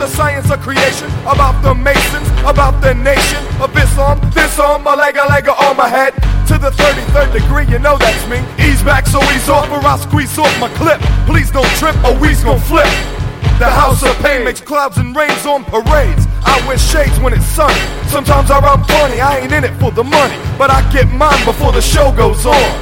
the science of creation, about the Masons, about the nation of this arm, my leg on my head. To the 33rd degree, you know that's me. Ease back so ease off or I'll squeeze off my clip. Please don't trip or we's gon' flip. The house of pain makes clouds and rains on parades. I wear shades when it's sunny. Sometimes I run funny, I ain't in it for the money, but I get mine before the show goes on.